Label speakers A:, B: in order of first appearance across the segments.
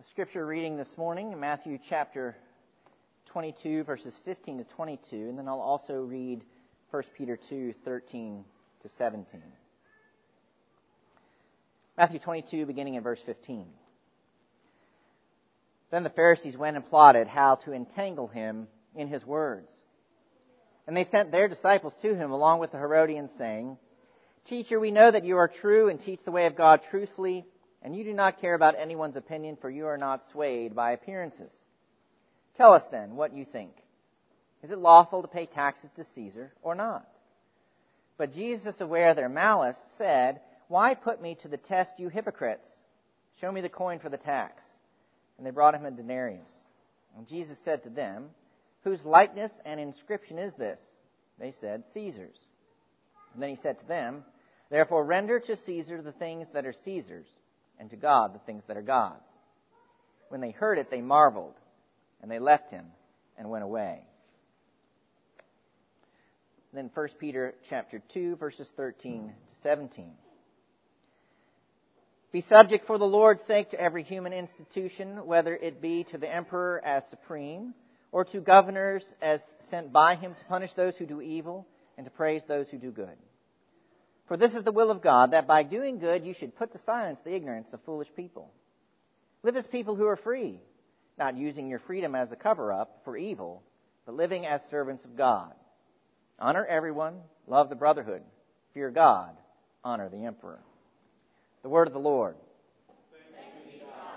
A: Scripture reading this morning, Matthew chapter 22, verses 15 to 22, and then I'll also read 1 Peter 2, 13 to 17. Matthew 22, beginning in verse 15. Then the Pharisees went and plotted how to entangle him in his words. And they sent their disciples to him along with the Herodians, saying, "Teacher, we know that you are true and teach the way of God truthfully, and you do not care about anyone's opinion, for you are not swayed by appearances. Tell us then what you think. Is it lawful to pay taxes to Caesar or not?" But Jesus, aware of their malice, said, "Why put me to the test, you hypocrites? Show me the coin for the tax." And they brought him a denarius. And Jesus said to them, "Whose likeness and inscription is this?" They said, "Caesar's." And then he said to them, "Therefore render to Caesar the things that are Caesar's, and to God the things that are God's." When they heard it, they marveled, and they left him and went away. Then 1 Peter chapter 2, verses 13 to 17. "Be subject for the Lord's sake to every human institution, whether it be to the emperor as supreme, or to governors as sent by him to punish those who do evil and to praise those who do good. For this is the will of God, that by doing good you should put to silence the ignorance of foolish people. Live as people who are free, not using your freedom as a cover-up for evil, but living as servants of God. Honor everyone, love the brotherhood, fear God, honor the emperor." The word of the Lord.
B: Thanks be to God.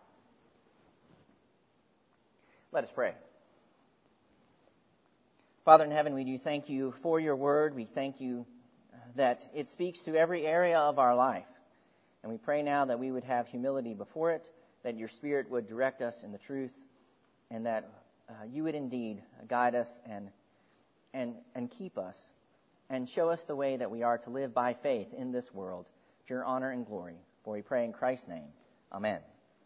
A: Let us pray. Father in heaven, we do thank you for your word. We thank you that it speaks to every area of our life. And we pray now that we would have humility before it, that your Spirit would direct us in the truth, and that you would indeed guide us and keep us and show us the way that we are to live by faith in this world, to your honor and glory. For we pray in Christ's name. Amen.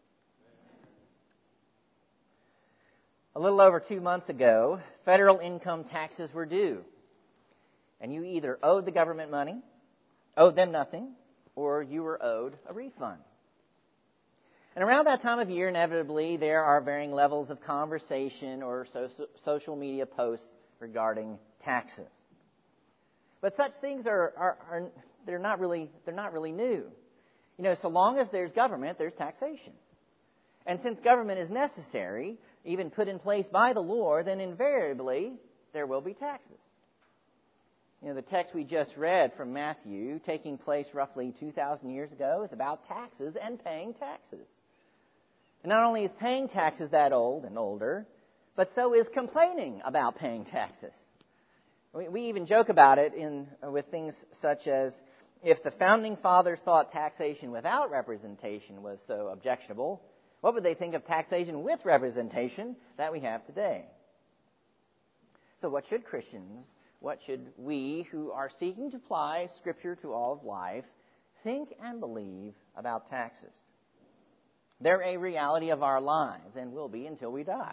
A: A little over 2 months ago, federal income taxes were due. And you either owed the government money, owed them nothing, or you were owed a refund. And around that time of year, inevitably, there are varying levels of conversation or social media posts regarding taxes. But such things they're not really new. You know, so long as there's government, there's taxation. And since government is necessary, even put in place by the Lord, then invariably there will be taxes. You know, the text we just read from Matthew, taking place roughly 2,000 years ago, is about taxes and paying taxes. And not only is paying taxes that old and older, but so is complaining about paying taxes. We even joke about it with things such as, if the founding fathers thought taxation without representation was so objectionable, what would they think of taxation with representation that we have today? So what should Christians, what should we who are seeking to apply Scripture to all of life think and believe about taxes? They're a reality of our lives and will be until we die.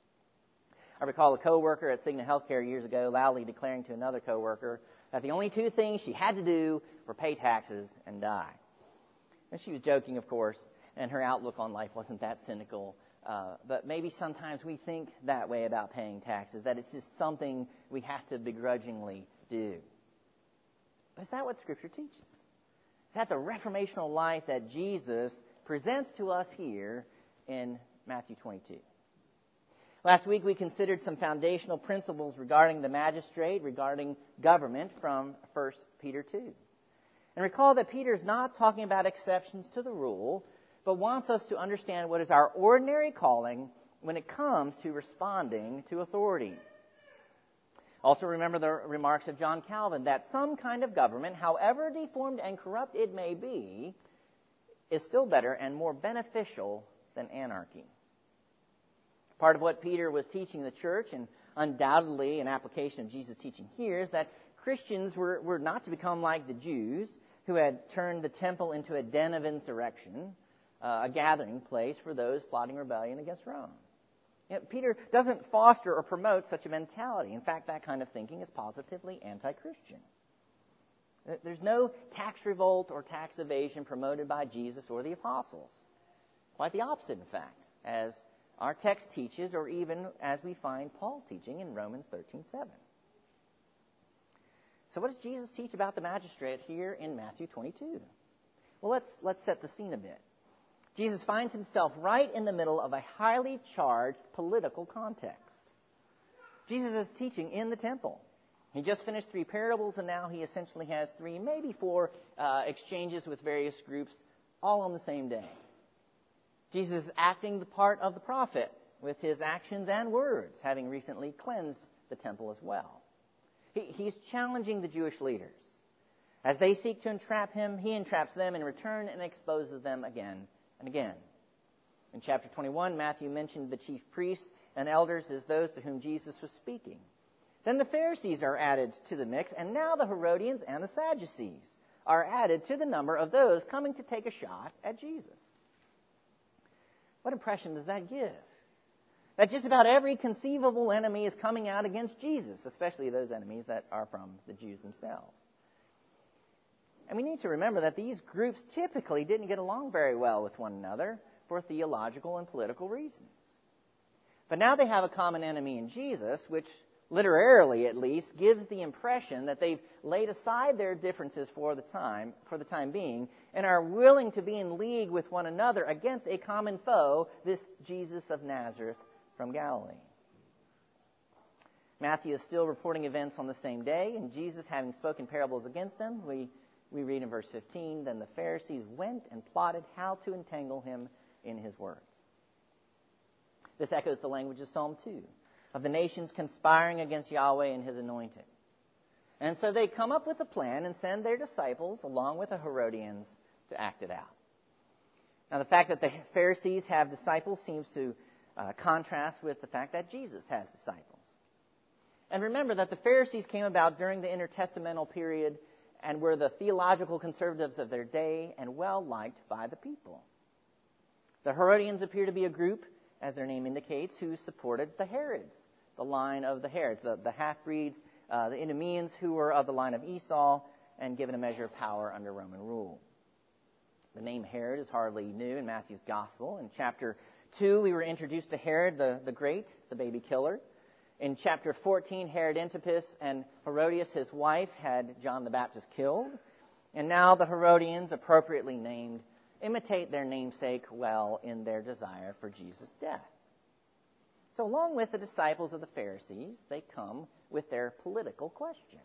A: I recall a coworker at Cigna Healthcare years ago loudly declaring to another coworker that the only two things she had to do were pay taxes and die. And she was joking, of course, and her outlook on life wasn't that cynical. But maybe sometimes we think that way about paying taxes, that it's just something we have to begrudgingly do. But is that what Scripture teaches? Is that the reformational life that Jesus presents to us here in Matthew 22? Last week we considered some foundational principles regarding the magistrate, regarding government from 1 Peter 2. And recall that Peter is not talking about exceptions to the rule, but wants us to understand what is our ordinary calling when it comes to responding to authority. Also remember the remarks of John Calvin that some kind of government, however deformed and corrupt it may be, is still better and more beneficial than anarchy. Part of what Peter was teaching the church, and undoubtedly an application of Jesus' teaching here, is that Christians were not to become like the Jews who had turned the temple into a den of insurrection, a gathering place for those plotting rebellion against Rome. You know, Peter doesn't foster or promote such a mentality. In fact, that kind of thinking is positively anti-Christian. There's no tax revolt or tax evasion promoted by Jesus or the apostles. Quite the opposite, in fact, as our text teaches, or even as we find Paul teaching in Romans 13:7. So what does Jesus teach about the magistrate here in Matthew 22? Well, let's set the scene a bit. Jesus finds himself right in the middle of a highly charged political context. Jesus is teaching in the temple. He just finished 3 parables, and now he essentially has 3, maybe 4 exchanges with various groups, all on the same day. Jesus is acting the part of the prophet with his actions and words, having recently cleansed the temple as well. He's challenging the Jewish leaders. As they seek to entrap him, he entraps them in return and exposes them again and again. In chapter 21, Matthew mentioned the chief priests and elders as those to whom Jesus was speaking. Then the Pharisees are added to the mix, and now the Herodians and the Sadducees are added to the number of those coming to take a shot at Jesus. What impression does that give? That just about every conceivable enemy is coming out against Jesus, especially those enemies that are from the Jews themselves. And we need to remember that these groups typically didn't get along very well with one another for theological and political reasons. But now they have a common enemy in Jesus, which literally at least gives the impression that they've laid aside their differences for the time being, and are willing to be in league with one another against a common foe, this Jesus of Nazareth from Galilee. Matthew is still reporting events on the same day, and Jesus, having spoken parables against them, we read in verse 15, then the Pharisees went and plotted how to entangle him in his words. This echoes the language of Psalm 2, of the nations conspiring against Yahweh and his anointed. And so they come up with a plan and send their disciples, along with the Herodians, to act it out. Now, the fact that the Pharisees have disciples seems to contrast with the fact that Jesus has disciples. And remember that the Pharisees came about during the intertestamental period and were the theological conservatives of their day and well-liked by the people. The Herodians appear to be a group, as their name indicates, who supported the Herods, the line of the Herods, the half-breeds, the Idumeans who were of the line of Esau and given a measure of power under Roman rule. The name Herod is hardly new in Matthew's Gospel. In chapter 2, we were introduced to Herod the Great, the baby killer. In chapter 14, Herod Antipas and Herodias, his wife, had John the Baptist killed. And now the Herodians, appropriately named, imitate their namesake well in their desire for Jesus' death. So along with the disciples of the Pharisees, they come with their political question.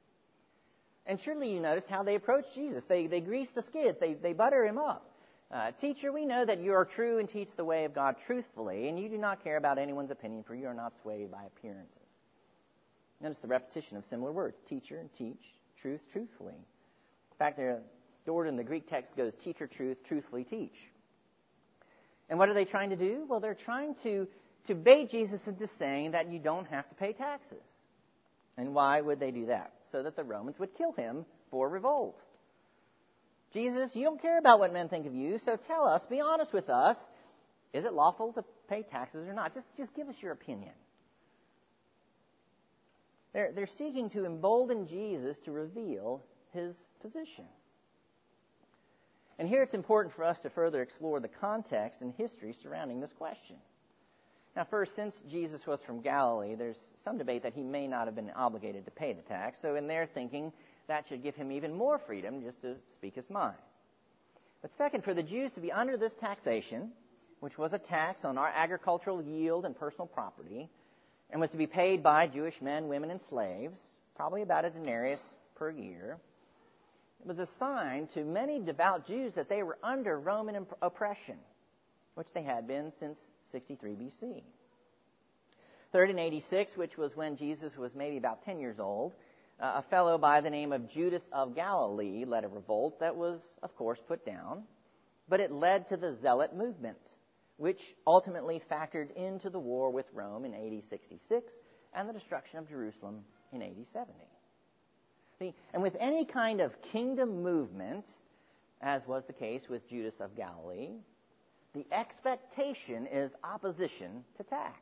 A: And surely you noticed how they approach Jesus. They grease the skids. They butter him up. Teacher, we know that you are true and teach the way of God truthfully, and you do not care about anyone's opinion, for you are not swayed by appearances. Notice the repetition of similar words, teacher and teach, truth, truthfully. In fact, the word in the Greek text goes teacher, truth, truthfully teach. And what are they trying to do? Well, they're trying to bait Jesus into saying that you don't have to pay taxes. And why would they do that? So that the Romans would kill him for revolt. Jesus, you don't care about what men think of you, so tell us, be honest with us, is it lawful to pay taxes or not? Just give us your opinion. They're seeking to embolden Jesus to reveal his position. And here it's important for us to further explore the context and history surrounding this question. Now, first, since Jesus was from Galilee, there's some debate that he may not have been obligated to pay the tax. So in their thinking, that should give him even more freedom just to speak his mind. But second, for the Jews to be under this taxation, which was a tax on our agricultural yield and personal property, and was to be paid by Jewish men, women, and slaves, probably about a denarius per year, it was a sign to many devout Jews that they were under Roman oppression, which they had been since 63 BC. Third, in 86, which was when Jesus was maybe about 10 years old, a fellow by the name of Judas of Galilee led a revolt that was, of course, put down, but it led to the Zealot movement, which ultimately factored into the war with Rome in AD 66 and the destruction of Jerusalem in AD 70. And with any kind of kingdom movement, as was the case with Judas of Galilee, the expectation is opposition to tax.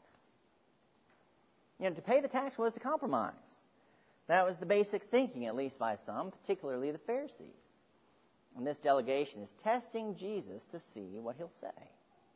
A: To pay the tax was to compromise. That was the basic thinking, at least by some, particularly the Pharisees. And this delegation is testing Jesus to see what he'll say.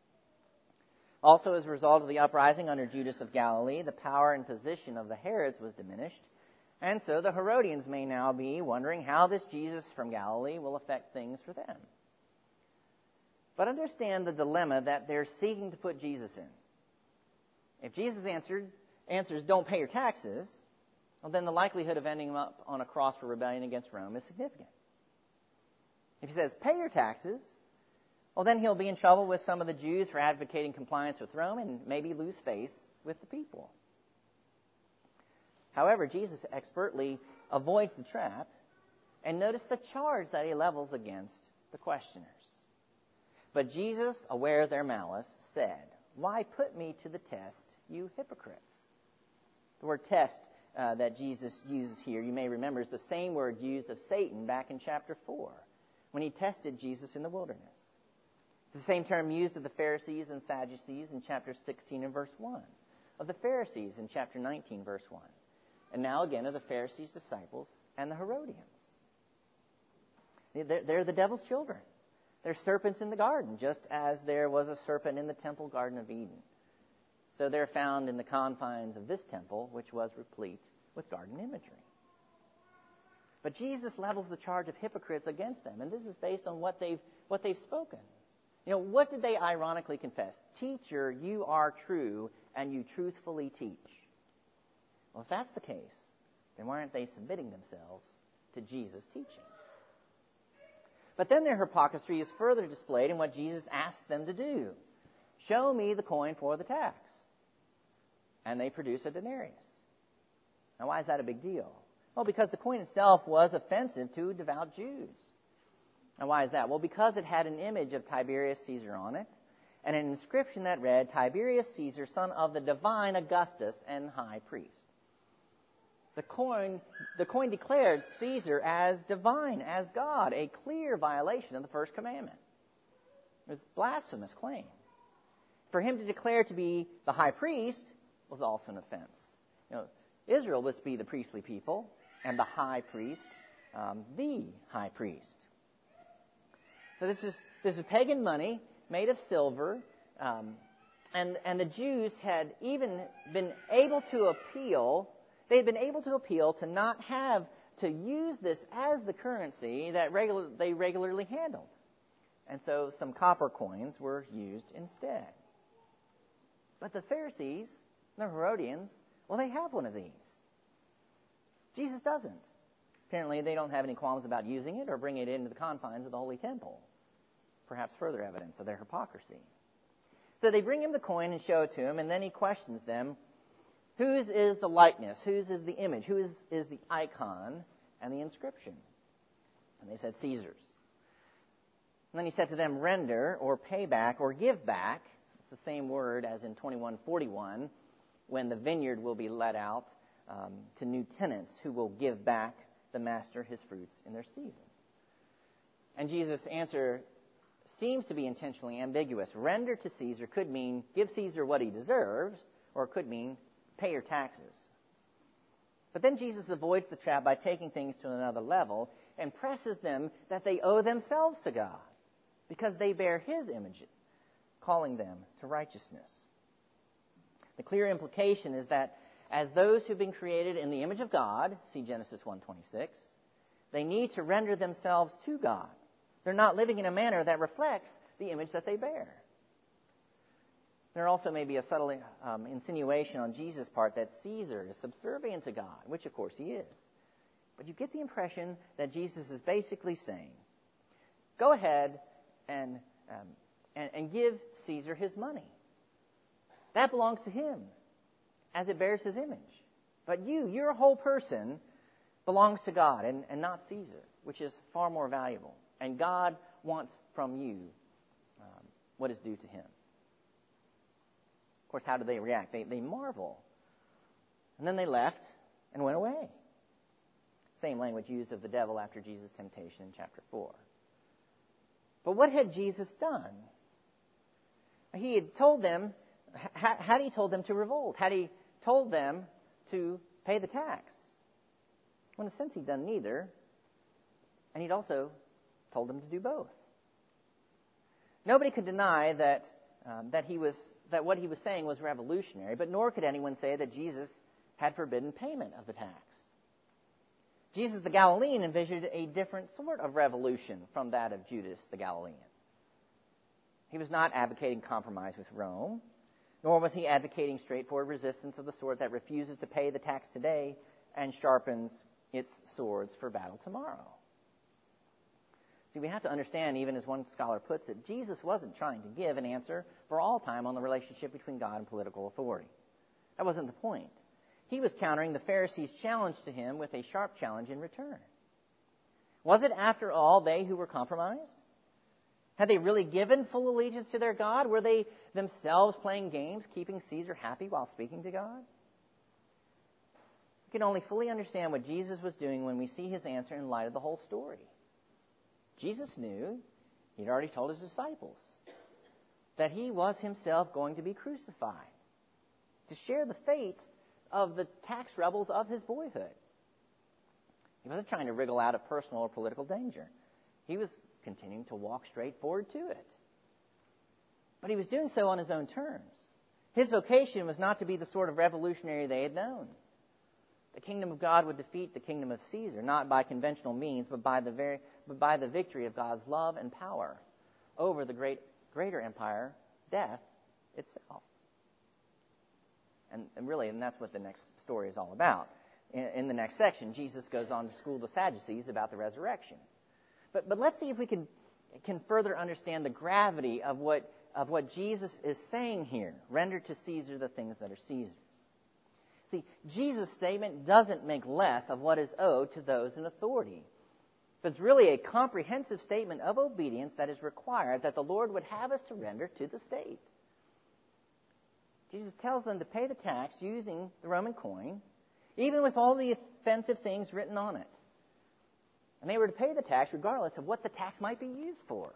A: Also, as a result of the uprising under Judas of Galilee, the power and position of the Herods was diminished. And so the Herodians may now be wondering how this Jesus from Galilee will affect things for them. But understand the dilemma that they're seeking to put Jesus in. If Jesus answers, don't pay your taxes, well, then the likelihood of ending up on a cross for rebellion against Rome is significant. If he says, pay your taxes, well, then he'll be in trouble with some of the Jews for advocating compliance with Rome and maybe lose face with the people. However, Jesus expertly avoids the trap, and notice the charge that he levels against the questioners. But Jesus, aware of their malice, said, "Why put me to the test, you hypocrites?" The word test that Jesus uses here, you may remember, is the same word used of Satan back in chapter 4, when he tested Jesus in the wilderness. It's the same term used of the Pharisees and Sadducees in chapter 16 and verse 1, of the Pharisees in chapter 19, verse 1, and now again of the Pharisees' disciples and the Herodians. They're the devil's children. They're serpents in the garden, just as there was a serpent in the temple garden of Eden. So they're found in the confines of this temple, which was replete with garden imagery. But Jesus levels the charge of hypocrites against them, and this is based on what they've spoken. What did they ironically confess? "Teacher, you are true, and you truthfully teach." Well, if that's the case, then why aren't they submitting themselves to Jesus' teaching? But then their hypocrisy is further displayed in what Jesus asks them to do. "Show me the coin for the tax." And they produce a denarius. Now, why is that a big deal? Well, because the coin itself was offensive to devout Jews. And why is that? Well, because it had an image of Tiberius Caesar on it, and an inscription that read, "Tiberius Caesar, son of the divine Augustus and high priest." The coin declared Caesar as divine, as God, a clear violation of the first commandment. It was a blasphemous claim. For him to declare to be the high priest was also an offense. Israel was to be the priestly people, and the high priest, the high priest. So this is pagan money made of silver, and the Jews had even been able to appeal. They had been able to appeal to not have to use this as the currency that they regularly handled. And so some copper coins were used instead. But the Pharisees, the Herodians, well, they have one of these. Jesus doesn't. Apparently, they don't have any qualms about using it or bringing it into the confines of the Holy Temple. Perhaps further evidence of their hypocrisy. So they bring him the coin and show it to him, and then he questions them, whose is the likeness? Whose is the image? Who is the icon and the inscription? And they said, Caesar's. And then he said to them, render or pay back or give back. It's the same word as in 21:41, when the vineyard will be let out to new tenants who will give back the master his fruits in their season. And Jesus' answer seems to be intentionally ambiguous. Render to Caesar could mean give Caesar what he deserves, or it could mean pay your taxes. But then Jesus avoids the trap by taking things to another level and presses them that they owe themselves to God because they bear his image, calling them to righteousness. The clear implication is that as those who've been created in the image of God, see Genesis 1:26, they need to render themselves to God. They're not living in a manner that reflects the image that they bear. There also may be a subtle insinuation on Jesus' part that Caesar is subservient to God, which of course he is. But you get the impression that Jesus is basically saying, go ahead and give Caesar his money. That belongs to him, as it bears his image. But your whole person, belongs to God and not Caesar, which is far more valuable. And God wants from you what is due to him. Of course, how do they react? They marvel. And then they left and went away. Same language used of the devil after Jesus' temptation in chapter 4. But what had Jesus done? He had told them, had he told them to revolt? Had he told them to pay the tax? Well, in a sense, he'd done neither. And he'd also told them to do both. Nobody could deny that he was that what he was saying was revolutionary, but nor could anyone say that Jesus had forbidden payment of the tax. Jesus the Galilean envisioned a different sort of revolution from that of Judas the Galilean. He was not advocating compromise with Rome, nor was he advocating straightforward resistance of the sort that refuses to pay the tax today and sharpens its swords for battle tomorrow. See, we have to understand, even as one scholar puts it, Jesus wasn't trying to give an answer for all time on the relationship between God and political authority. That wasn't the point. He was countering the Pharisees' challenge to him with a sharp challenge in return. Was it, after all, they who were compromised? Had they really given full allegiance to their God? Were they themselves playing games, keeping Caesar happy while speaking to God? We can only fully understand what Jesus was doing when we see his answer in light of the whole story. Jesus knew, he'd already told his disciples, that he was himself going to be crucified, to share the fate of the tax rebels of his boyhood. He wasn't trying to wriggle out of personal or political danger. He was continuing to walk straight forward to it. But he was doing so on his own terms. His vocation was not to be the sort of revolutionary they had known. The kingdom of God would defeat the kingdom of Caesar, not by conventional means, but by the victory of God's love and power over the greater empire, death itself. And that's what the next story is all about. In the next section, Jesus goes on to school the Sadducees about the resurrection. But let's see if we can further understand the gravity of what Jesus is saying here. Render to Caesar the things that are Caesar's. See, Jesus' statement doesn't make less of what is owed to those in authority. But it's really a comprehensive statement of obedience that is required that the Lord would have us to render to the state. Jesus tells them to pay the tax using the Roman coin, even with all the offensive things written on it. And they were to pay the tax regardless of what the tax might be used for.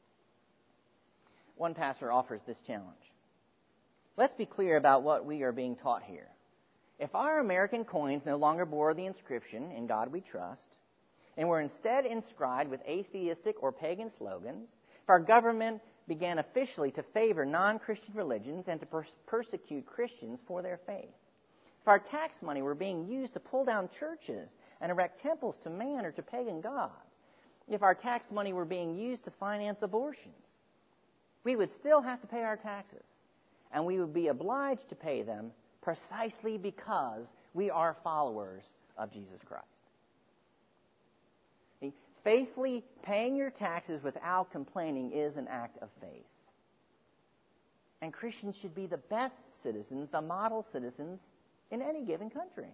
A: One pastor offers this challenge. Let's be clear about what we are being taught here. If our American coins no longer bore the inscription, "In God We Trust," and were instead inscribed with atheistic or pagan slogans, if our government began officially to favor non-Christian religions and to persecute Christians for their faith, if our tax money were being used to pull down churches and erect temples to man or to pagan gods, if our tax money were being used to finance abortions, we would still have to pay our taxes, and we would be obliged to pay them precisely because we are followers of Jesus Christ. Faithfully paying your taxes without complaining is an act of faith. And Christians should be the best citizens, the model citizens in any given country.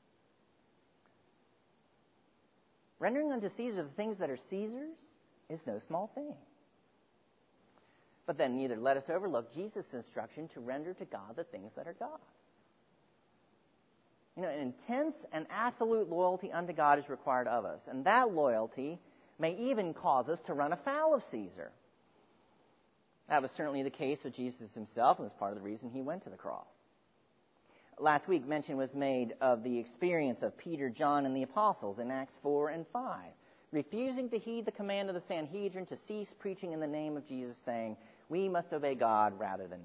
A: Rendering unto Caesar the things that are Caesar's is no small thing. But then neither let us overlook Jesus' instruction to render to God the things that are God's. An intense and absolute loyalty unto God is required of us. And that loyalty may even cause us to run afoul of Caesar. That was certainly the case with Jesus himself and was part of the reason he went to the cross. Last week, mention was made of the experience of Peter, John, and the apostles in Acts 4 and 5, refusing to heed the command of the Sanhedrin to cease preaching in the name of Jesus, saying, "We must obey God rather than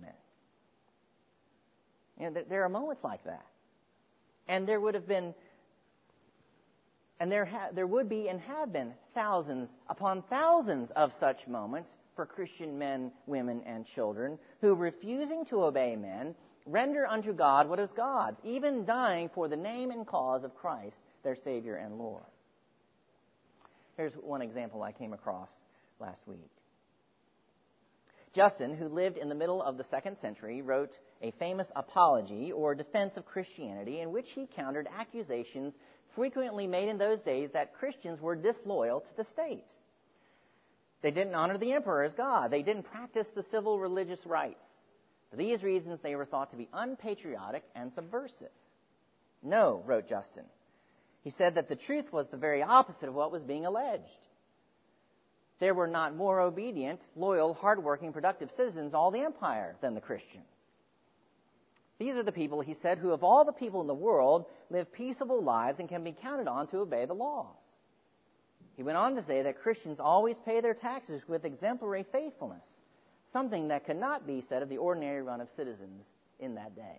A: men." There are moments like that. And there would have been, and there would be and have been thousands upon thousands of such moments for Christian men, women, and children who, refusing to obey men, render unto God what is God's, even dying for the name and cause of Christ, their Savior and Lord. Here's one example I came across last week. Justin, who lived in the middle of the 2nd century, wrote a famous apology or defense of Christianity in which he countered accusations frequently made in those days that Christians were disloyal to the state. They didn't honor the emperor as God. They didn't practice the civil religious rites. For these reasons, they were thought to be unpatriotic and subversive. No, wrote Justin. He said that the truth was the very opposite of what was being alleged. There were not more obedient, loyal, hardworking, productive citizens all the empire than the Christians. These are the people, he said, who of all the people in the world live peaceable lives and can be counted on to obey the laws. He went on to say that Christians always pay their taxes with exemplary faithfulness, something that could not be said of the ordinary run of citizens in that day.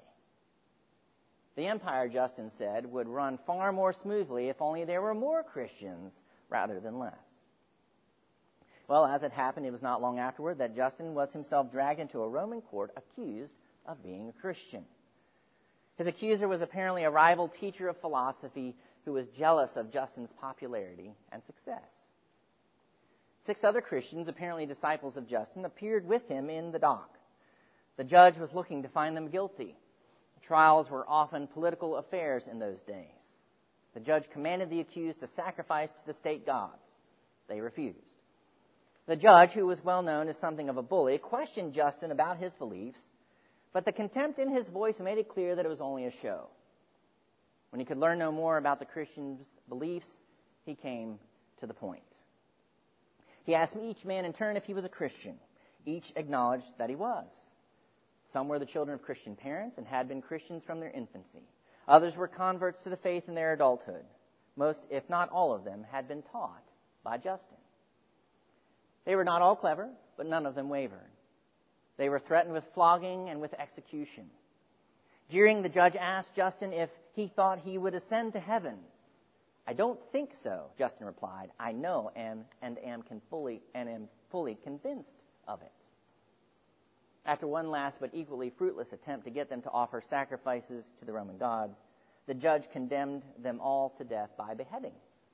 A: The empire, Justin said, would run far more smoothly if only there were more Christians rather than less. Well, as it happened, it was not long afterward that Justin was himself dragged into a Roman court accused of being a Christian. His accuser was apparently a rival teacher of philosophy who was jealous of Justin's popularity and success. 6 other Christians, apparently disciples of Justin, appeared with him in the dock. The judge was looking to find them guilty. Trials were often political affairs in those days. The judge commanded the accused to sacrifice to the state gods. They refused. The judge, who was well known as something of a bully, questioned Justin about his beliefs, but the contempt in his voice made it clear that it was only a show. When he could learn no more about the Christian's beliefs, he came to the point. He asked each man in turn if he was a Christian. Each acknowledged that he was. Some were the children of Christian parents and had been Christians from their infancy. Others were converts to the faith in their adulthood. Most, if not all of them, had been taught by Justin. They were not all clever, but none of them wavered. They were threatened with flogging and with execution. Jeering, the judge asked Justin if he thought he would ascend to heaven. "I don't think so," Justin replied. "I know and am fully convinced of it." After one last but equally fruitless attempt to get them to offer sacrifices to the Roman gods, the judge condemned them all to death by beheading.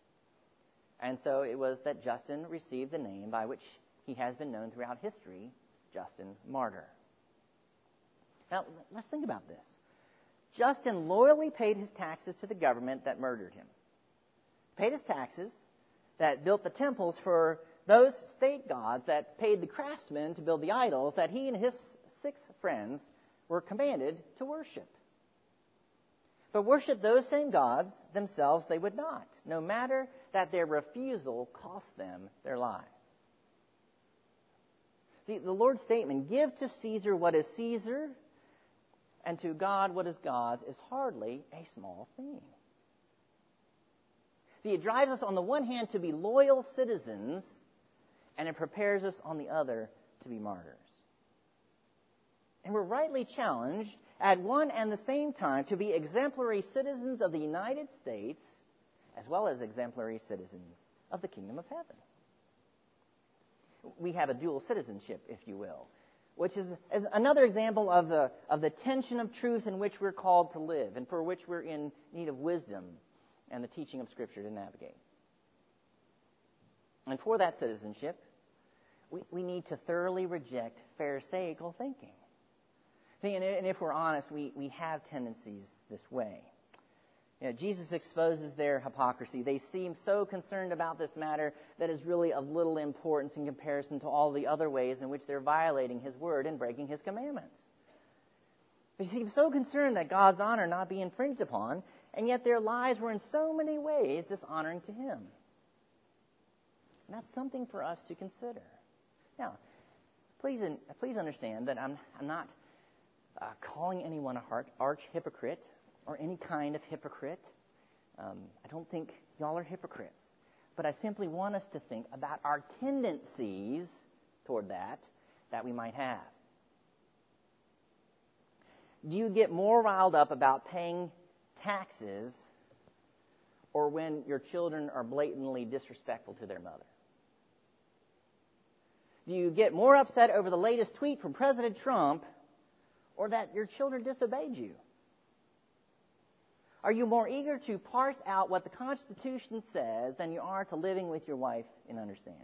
A: And so it was that Justin received the name by which he has been known throughout history, Justin Martyr. Now, let's think about this. Justin loyally paid his taxes to the government that murdered him. Paid his taxes that built the temples for those state gods that paid the craftsmen to build the idols that he and his 6 friends were commanded to worship. But worship those same gods themselves they would not, no matter that their refusal cost them their lives. See, the Lord's statement, "Give to Caesar what is Caesar, and to God what is God's," is hardly a small thing. See, it drives us on the one hand to be loyal citizens, and it prepares us on the other to be martyrs. And we're rightly challenged at one and the same time to be exemplary citizens of the United States as well as exemplary citizens of the kingdom of heaven. We have a dual citizenship, if you will, which is another example of the tension of truth in which we're called to live and for which we're in need of wisdom and the teaching of Scripture to navigate. And for that citizenship, we need to thoroughly reject Pharisaical thinking. And if we're honest, we have tendencies this way. Jesus exposes their hypocrisy. They seem so concerned about this matter that is really of little importance in comparison to all the other ways in which they're violating His word and breaking His commandments. They seem so concerned that God's honor not be infringed upon, and yet their lives were in so many ways dishonoring to Him. And that's something for us to consider. Now, please understand that I'm not calling anyone an arch hypocrite or any kind of hypocrite. I don't think y'all are hypocrites. But I simply want us to think about our tendencies toward that we might have. Do you get more riled up about paying taxes or when your children are blatantly disrespectful to their mother? Do you get more upset over the latest tweet from President Trump or that your children disobeyed you? Are you more eager to parse out what the Constitution says than you are to living with your wife in understanding?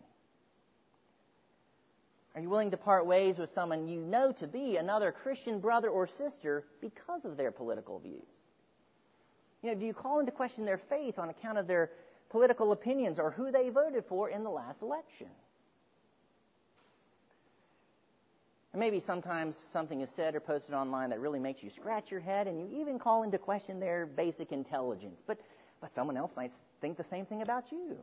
A: Are you willing to part ways with someone you know to be another Christian brother or sister because of their political views? Do you call into question their faith on account of their political opinions or who they voted for in the last election? And maybe sometimes something is said or posted online that really makes you scratch your head, and you even call into question their basic intelligence. But someone else might think the same thing about you.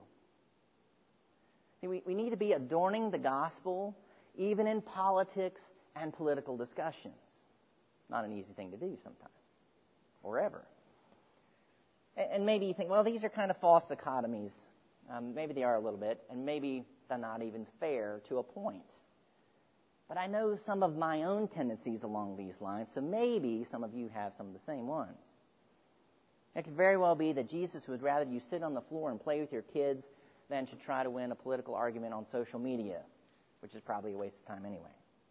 A: We need to be adorning the gospel even in politics and political discussions. Not an easy thing to do sometimes, or ever. And maybe you think, well, these are kind of false dichotomies. Maybe they are a little bit, and maybe they're not even fair to a point. But I know some of my own tendencies along these lines, so maybe some of you have some of the same ones. It could very well be that Jesus would rather you sit on the floor and play with your kids than to try to win a political argument on social media, which is probably a waste of time anyway.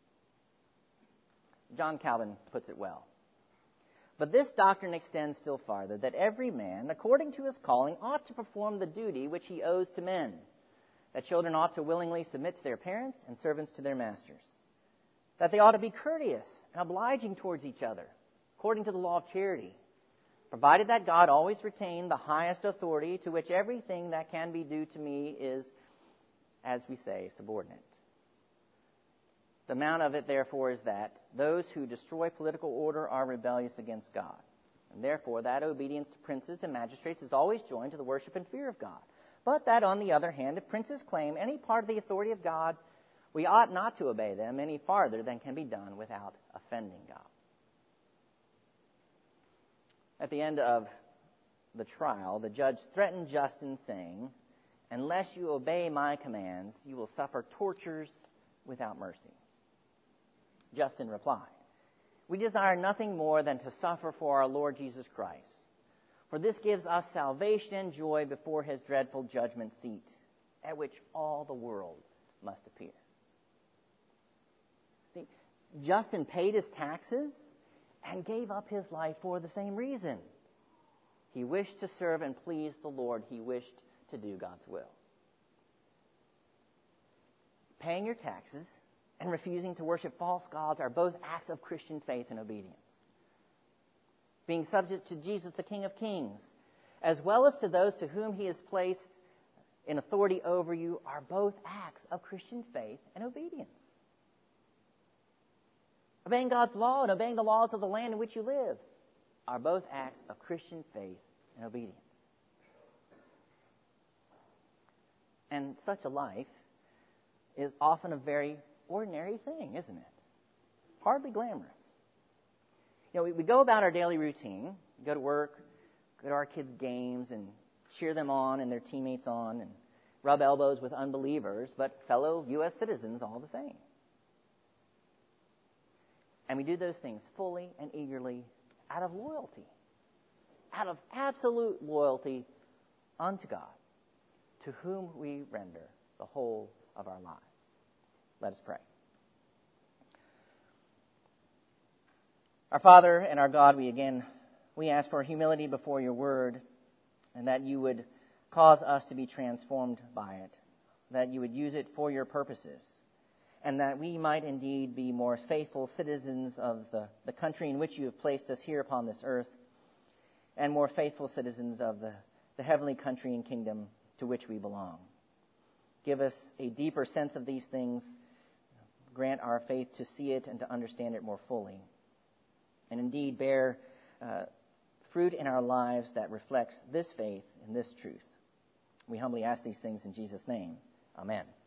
A: John Calvin puts it well. But this doctrine extends still farther, that every man, according to his calling, ought to perform the duty which he owes to men, that children ought to willingly submit to their parents and servants to their masters, that they ought to be courteous and obliging towards each other, according to the law of charity, provided that God always retain the highest authority, to which everything that can be due to me is, as we say, subordinate. The amount of it, therefore, is that those who destroy political order are rebellious against God. And therefore, that obedience to princes and magistrates is always joined to the worship and fear of God. But that, on the other hand, if princes claim any part of the authority of God, we ought not to obey them any farther than can be done without offending God. At the end of the trial, the judge threatened Justin, saying, "Unless you obey my commands, you will suffer tortures without mercy." Justin replied, "We desire nothing more than to suffer for our Lord Jesus Christ, for this gives us salvation and joy before his dreadful judgment seat, at which all the world must appear." See, Justin paid his taxes and gave up his life for the same reason. He wished to serve and please the Lord. He wished to do God's will. Paying your taxes and refusing to worship false gods are both acts of Christian faith and obedience. Being subject to Jesus, the King of Kings, as well as to those to whom he has placed in authority over you, are both acts of Christian faith and obedience. Obeying God's law and obeying the laws of the land in which you live are both acts of Christian faith and obedience. And such a life is often a very ordinary thing, isn't it? Hardly glamorous. We go about our daily routine, go to work, go to our kids' games and cheer them on and their teammates on and rub elbows with unbelievers, but fellow U.S. citizens all the same. And we do those things fully and eagerly out of loyalty, out of absolute loyalty unto God, to whom we render the whole of our lives. Let us pray. Our Father and our God, we ask for humility before your word, and that you would cause us to be transformed by it, that you would use it for your purposes, and that we might indeed be more faithful citizens of the country in which you have placed us here upon this earth, and more faithful citizens of the heavenly country and kingdom to which we belong. Give us a deeper sense of these things. Grant our faith to see it and to understand it more fully, and indeed bear fruit in our lives that reflects this faith and this truth. We humbly ask these things in Jesus' name. Amen.